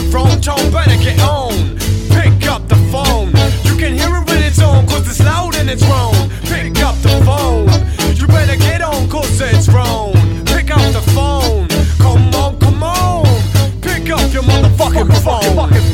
the wrong tone, better get on. Pick up the phone. You can hear it in its own, cause it's loud and it's wrong. Pick up the phone. You better get on, cause it's wrong. Pick up the phone. Come on, come on. Pick up your motherfucking phone.